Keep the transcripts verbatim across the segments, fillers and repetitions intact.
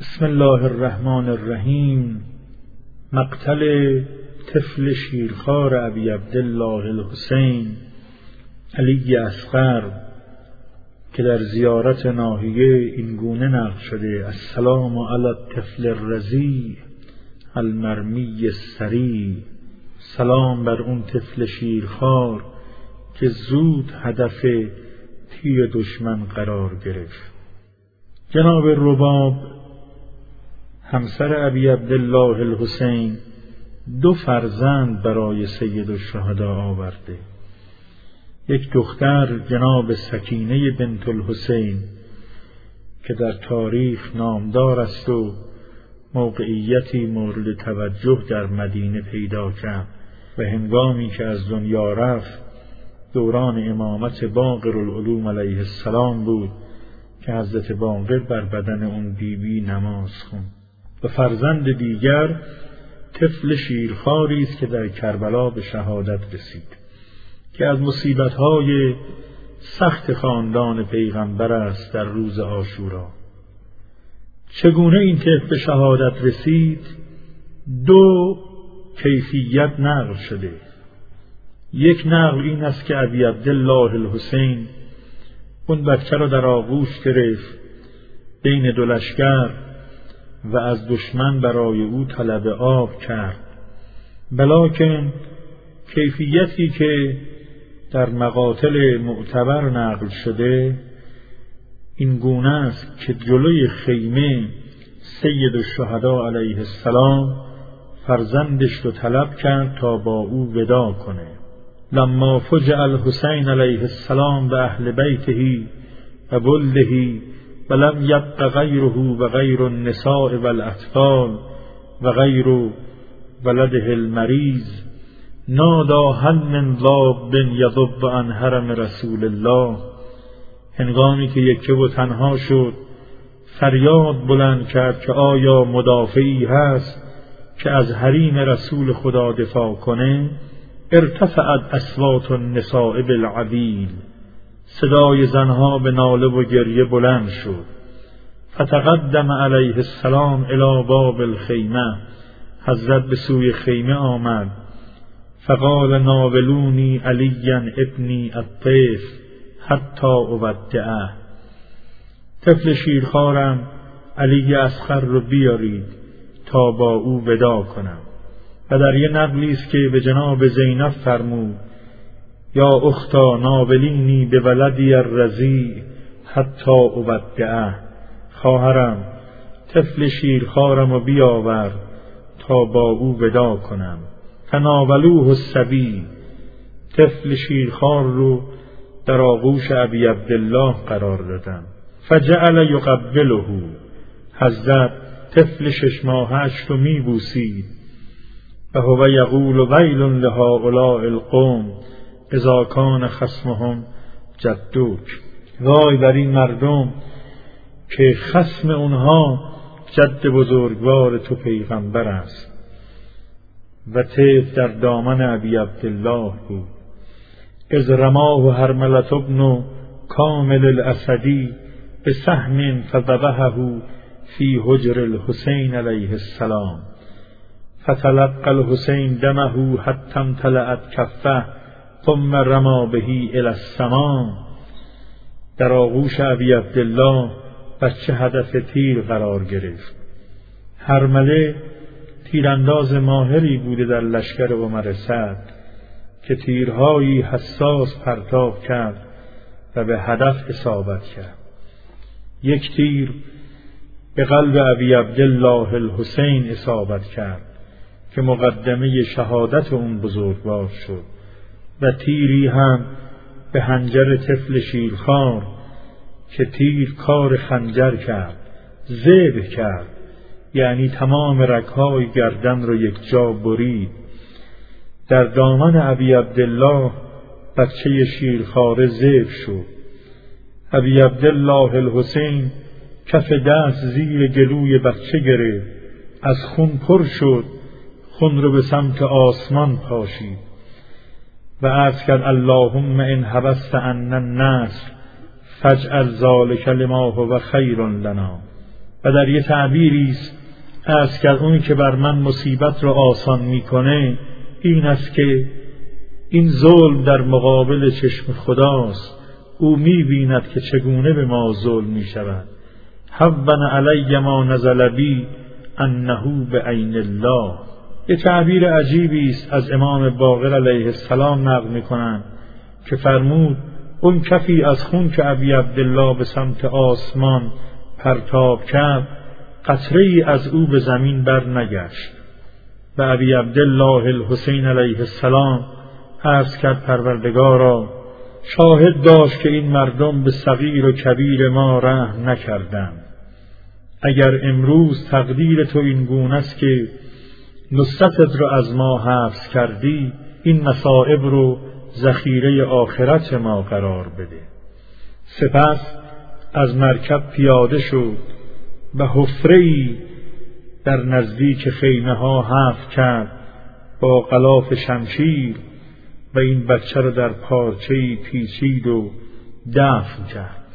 بسم الله الرحمن الرحیم. مقتل طفل شیرخوار ابی عبدالله الحسین علی اصغر که در زیارت ناحیه این گونه نقل شده: السلام علی الطفل الرضیع المرمی السریع. سلام بر اون طفل شیرخوار که زود هدف تیر دشمن قرار گرفت. جناب رباب همسر ابی عبدالله الحسین دو فرزند برای سید الشهدا آورده. یک دختر جناب سکینه بنت الحسین که در تاریخ نامدار است و موقعیتی مورد توجه در مدینه پیدا کرد و هنگامی که از دنیا رفت دوران امامت باقر العلوم علیه السلام بود که حضرت باقر بر بدن اون بیبی نماز خوند. و فرزند دیگر طفل شیرخواری است که در کربلا به شهادت رسید که از مصیبت‌های سخت خاندان پیغمبر است در روز عاشورا. چگونه این طفل به شهادت رسید؟ دو کیفیت نقل شده. یک نقل این است که ابی عبدالله الحسین اون بچه را در آغوش گرفت بین دو لشکر و از دشمن برای او طلب آب کرد، بلکن کیفیتی که در مقاتل معتبر نقل شده این گونه است که جلوی خیمه سید الشهدا علیه السلام فرزندش رو طلب کرد تا با او وداع کنه. لما فجع الحسین علیه السلام و اهل بیته و ولده ولم یبق غیره و غیر النساء والاطفال و غیر ولده المریض نادا هل من ضاب یضب عن حرم رسول الله. هنگامی که یکه و تنها شد فریاد بلند کرد که آیا مدافعی هست که از حریم رسول خدا دفاع کنه؟ ارتفعت اصوات النساء بالعویل. صدای زنها به ناله و گریه بلند شد. فتقدم علیه السلام الی باب الخیمه. حضرت به سوی خیمه آمد. فقال ناولونی علی ابنی الطفل حتی اودعه. طفل شیرخوارم علی اصغر رو بیارید تا با او وداع کنم. و در یه نقلی است که به جناب زینب فرمود: یا اختا ناولینی به ولدی الرضیع حتی اودعه. خواهرم طفل شیرخوارم رو بیاور تا با او وداع کنم. فناولوه الصبی. طفل شیرخوار رو در آغوش ابی عبدالله قرار دادم. فجعل یقبله. حضرت طفل شش ماهش رو می بوسید و هو یقول ویل لهؤلاء القوم اذا کان خصمهم جدک. وای بر این مردم که خصم اونها جد بزرگوار تو پیغمبر است. و طفل در دامن ابی عبدالله بود. اذ رماه هرملة ابن کامل الاسدی به سهم فذبحه فی حجر الحسین علیه السلام. فتلقى الحسین دمه حتی امتلأت کفه ثم رما به الی السماء. در آغوش ابی عبدالله بچه هدف تیر قرار گرفت. هرمله تیرانداز ماهری بوده در لشکر عمر سعد که تیرهایی حساس پرتاب کرد و به هدف اصابت کرد. یک تیر به قلب ابی عبدالله الحسین اصابت کرد که مقدمه شهادت اون بزرگوار شد و تیری هم به حنجر طفل شیرخوار که تیر کار خنجر کرد، ذبح کرد، یعنی تمام رگ‌های گردن رو یک جا برید. در دامن ابی عبدالله بچه شیرخواره ذبح شد. ابی عبدالله الحسین کف دست زیر گلوی بچه گرفت، از خون پر شد، خون رو به سمت آسمان پاشید و عرض کرد اللهم ان حبست عنا النصر فاجعل ذلک لما هو خیر لنا. و در یه تعبیری است از که اونی که بر من مصیبت را آسان میکنه این است که این ظلم در مقابل چشم خداست، او میبیند که چگونه به ما ظلم میشود. هون علی ما نزل بی انه بعین الله. یه تعبیر عجیبی است از امام باقر علیه السلام نقل میکنند که فرمود اون کفی از خون که ابی عبدالله به سمت آسمان پرتاب کرد قطره‌ای از او به زمین بر نگشت. و ابی عبدالله الحسین علیه السلام عرض کرد پروردگارا شاهد داشت که این مردم به صغیر و کبیر ما رحم نکردند. اگر امروز تقدیر تو این گونه است که نصرتت رو از ما حفظ کردی، این مصائب رو ذخیره آخرت ما قرار بده. سپس از مرکب پیاده شد و حفره‌ای در نزدیک خیمه ها حفر کرد با غلاف شمشیر و این بچه را در پارچه‌ای پیچید و دفن کرد.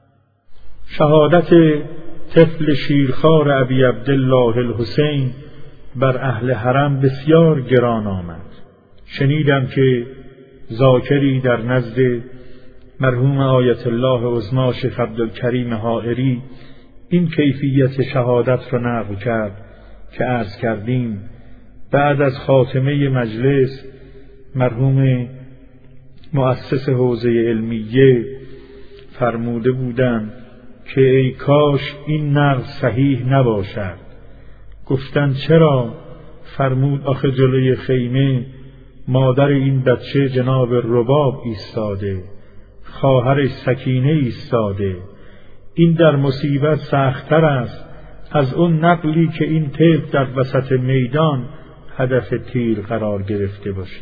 شهادت طفل شیرخوار ابی عبدالله الحسین بر اهل حرم بسیار گران آمد. شنیدم که ذاکری در نزد مرحوم آیت الله عظمی شیخ عبدالکریم حائری این کیفیت شهادت را نقل کرد که عرض کردیم. بعد از خاتمه مجلس مرحوم مؤسس حوزه علمیه فرموده بودند که ای کاش این نقل صحیح نباشد. گفتند چرا؟ فرمود آخه جلوی خیمه مادر این بچه جناب رباب ایستاده، خواهرش سکینه ایستاده. این در مصیبت سخت‌تر است از اون نقلی که این طفل در وسط میدان هدف تیر قرار گرفته باشه.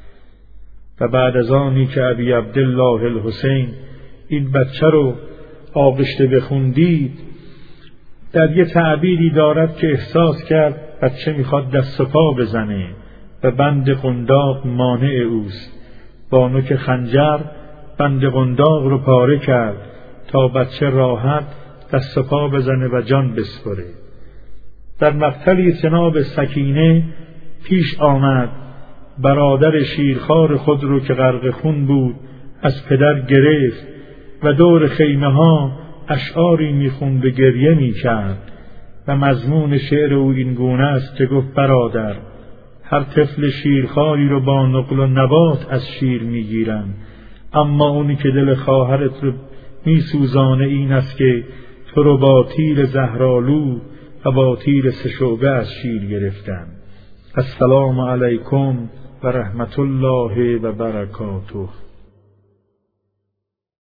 و بعد از آنی که ابی عبدالله الحسین این بچه رو آغشته بخوندید، در یه تعبیری دارد که احساس کرد بچه میخواد دست و پا بزنه و بند قنداق مانع اوست. با نوک خنجر بند قنداق رو پاره کرد تا بچه راحت دست و پا بزنه و جان بسپره. در مقتلی جناب سکینه پیش آمد، برادر شیرخوار خود رو که غرق خون بود از پدر گرفت و دور خیمه ها اشعاری میخوند و گریه میکرد و مضمون شعر او این گونه است که گفت برادر هر طفل شیرخواری رو با نقل و نبات از شیر میگیرن، اما اونی که دل خواهرت رو میسوزانه این است که تو رو با تیر زهرآلود و با تیر سه شعبه از شیر گرفتن. السلام علیکم و رحمت الله و برکاته.